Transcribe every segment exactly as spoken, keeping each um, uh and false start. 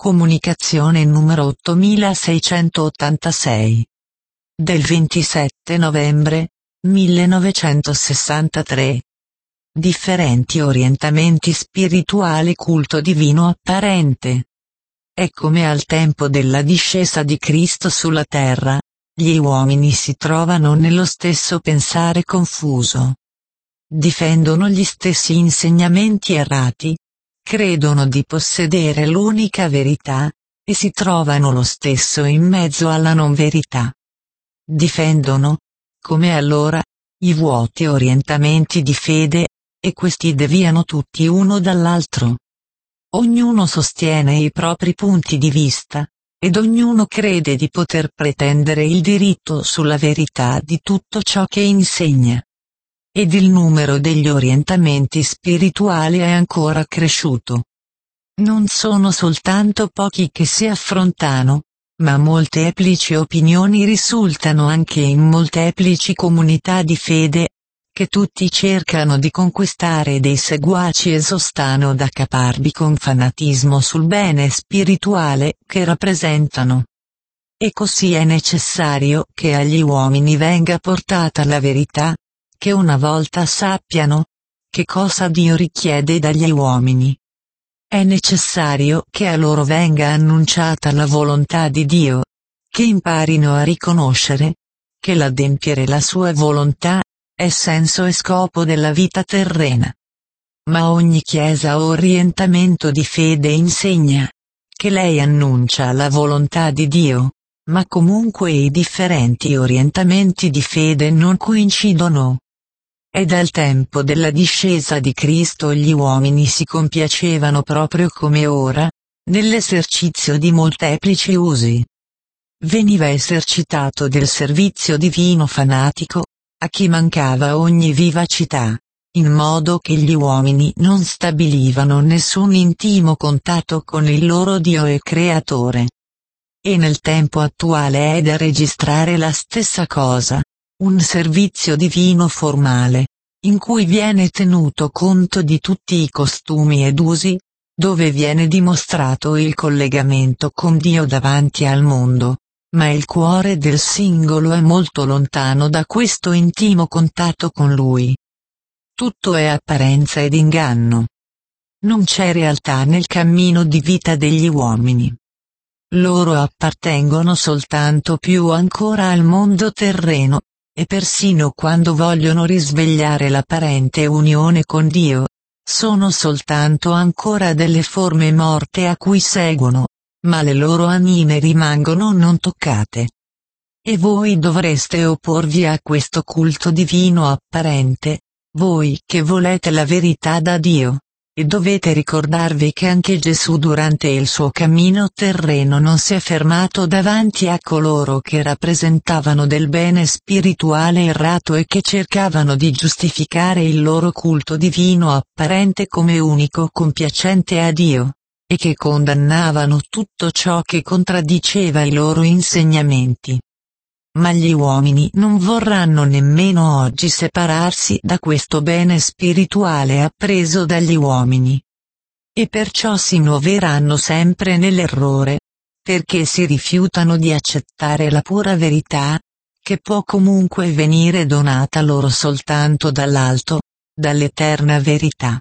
Comunicazione numero ottomilaseicentottantasei. Del ventisette novembre millenovecentosessantatré. Differenti orientamenti spirituali, culto divino apparente. È come al tempo della discesa di Cristo sulla terra, gli uomini si trovano nello stesso pensare confuso. Difendono gli stessi insegnamenti errati, credono di possedere l'unica verità, e si trovano lo stesso in mezzo alla non verità. Difendono, come allora, i vuoti orientamenti di fede, e questi deviano tutti uno dall'altro. Ognuno sostiene i propri punti di vista, ed ognuno crede di poter pretendere il diritto sulla verità di tutto ciò che insegna. Ed il numero degli orientamenti spirituali è ancora cresciuto. Non sono soltanto pochi che si affrontano, ma molteplici opinioni risultano anche in molteplici comunità di fede, che tutti cercano di conquistare dei seguaci e sostano da caparbi con fanatismo sul bene spirituale che rappresentano. E così è necessario che agli uomini venga portata la verità, che una volta sappiano che cosa Dio richiede dagli uomini. È necessario che a loro venga annunciata la volontà di Dio, che imparino a riconoscere che l'adempiere la sua volontà è senso e scopo della vita terrena. Ma ogni chiesa o orientamento di fede insegna che lei annuncia la volontà di Dio, ma comunque i differenti orientamenti di fede non coincidono. E dal tempo della discesa di Cristo gli uomini si compiacevano proprio come ora, nell'esercizio di molteplici usi. Veniva esercitato del servizio divino fanatico, a chi mancava ogni vivacità, in modo che gli uomini non stabilivano nessun intimo contatto con il loro Dio e Creatore. E nel tempo attuale è da registrare la stessa cosa. Un servizio divino formale, in cui viene tenuto conto di tutti i costumi ed usi, dove viene dimostrato il collegamento con Dio davanti al mondo, ma il cuore del singolo è molto lontano da questo intimo contatto con Lui. Tutto è apparenza ed inganno. Non c'è realtà nel cammino di vita degli uomini. Loro appartengono soltanto più ancora al mondo terreno, e persino quando vogliono risvegliare l'apparente unione con Dio, sono soltanto ancora delle forme morte a cui seguono, ma le loro anime rimangono non toccate. E voi dovreste opporvi a questo culto divino apparente, voi che volete la verità da Dio. E dovete ricordarvi che anche Gesù durante il suo cammino terreno non si è fermato davanti a coloro che rappresentavano del bene spirituale errato e che cercavano di giustificare il loro culto divino apparente come unico compiacente a Dio, e che condannavano tutto ciò che contraddiceva i loro insegnamenti. Ma gli uomini non vorranno nemmeno oggi separarsi da questo bene spirituale appreso dagli uomini. E perciò si muoveranno sempre nell'errore, perché si rifiutano di accettare la pura verità, che può comunque venire donata loro soltanto dall'alto, dall'eterna verità.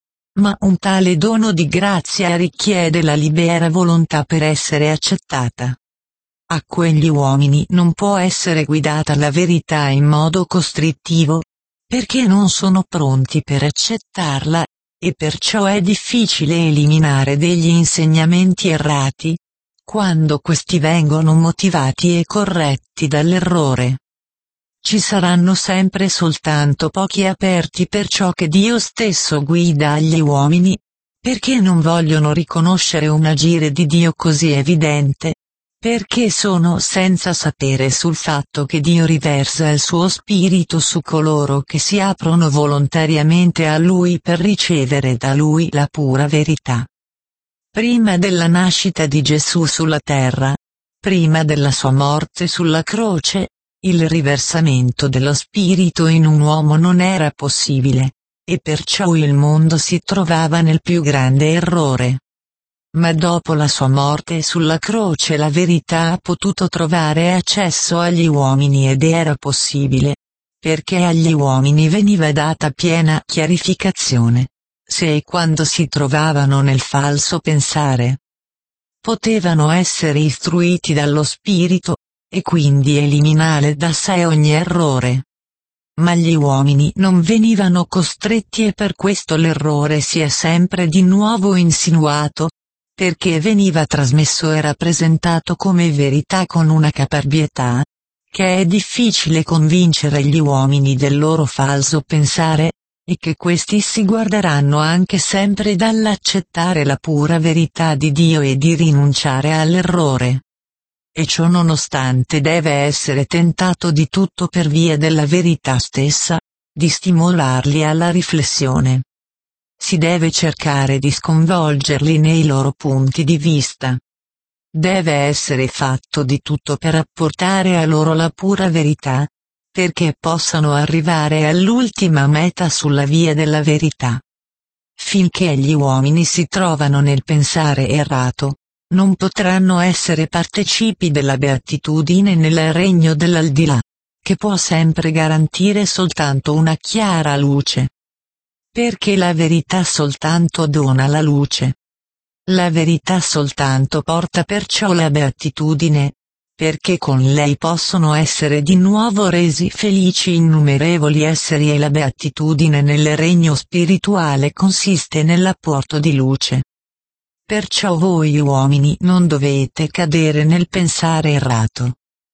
Ma un tale dono di grazia richiede la libera volontà per essere accettata. A quegli uomini non può essere guidata la verità in modo costrittivo, perché non sono pronti per accettarla, e perciò è difficile eliminare degli insegnamenti errati, quando questi vengono motivati e corretti dall'errore. Ci saranno sempre soltanto pochi aperti per ciò che Dio stesso guida agli uomini, perché non vogliono riconoscere un agire di Dio così evidente, perché sono senza sapere sul fatto che Dio riversa il suo spirito su coloro che si aprono volontariamente a Lui per ricevere da Lui la pura verità. Prima della nascita di Gesù sulla terra, prima della sua morte sulla croce, il riversamento dello spirito in un uomo non era possibile, e perciò il mondo si trovava nel più grande errore. ma dopo la sua morte sulla croce la verità ha potuto trovare accesso agli uomini ed era possibile, perché agli uomini veniva data piena chiarificazione, se e quando si trovavano nel falso pensare. Potevano essere istruiti dallo Spirito, e quindi eliminare da sé ogni errore. Ma gli uomini non venivano costretti e per questo l'errore si è sempre di nuovo insinuato, perché veniva trasmesso e rappresentato come verità con una caparbietà, che è difficile convincere gli uomini del loro falso pensare, e che questi si guarderanno anche sempre dall'accettare la pura verità di Dio e di rinunciare all'errore. E ciò nonostante deve essere tentato di tutto per via della verità stessa, di stimolarli alla riflessione. Si deve cercare di sconvolgerli nei loro punti di vista. Deve essere fatto di tutto per apportare a loro la pura verità, perché possano arrivare all'ultima meta sulla via della verità. Finché gli uomini si trovano nel pensare errato, non potranno essere partecipi della beatitudine nel regno dell'aldilà, che può sempre garantire soltanto una chiara luce. Perché la verità soltanto dona la luce. La verità soltanto porta perciò la beatitudine, perché con lei possono essere di nuovo resi felici innumerevoli esseri e la beatitudine nel regno spirituale consiste nell'apporto di luce. Perciò voi uomini non dovete cadere nel pensare errato.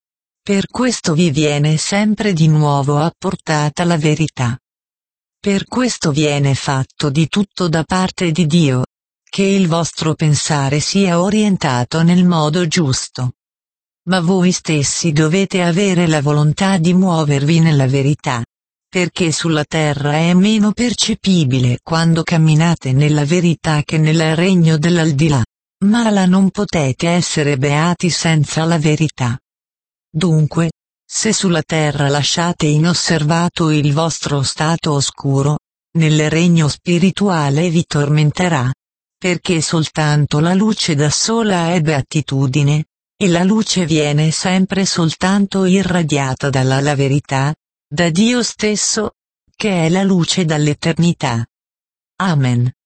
Per questo vi viene sempre di nuovo apportata la verità. Per questo viene fatto di tutto da parte di Dio, che il vostro pensare sia orientato nel modo giusto. Ma voi stessi dovete avere la volontà di muovervi nella verità, perché sulla terra è meno percepibile quando camminate nella verità che nel regno dell'aldilà, ma là non potete essere beati senza la verità. Dunque, se sulla terra lasciate inosservato il vostro stato oscuro, nel regno spirituale vi tormenterà, perché soltanto la luce da sola è beatitudine, e la luce viene sempre soltanto irradiata dalla la verità, da Dio stesso, che è la luce dall'eternità. Amen.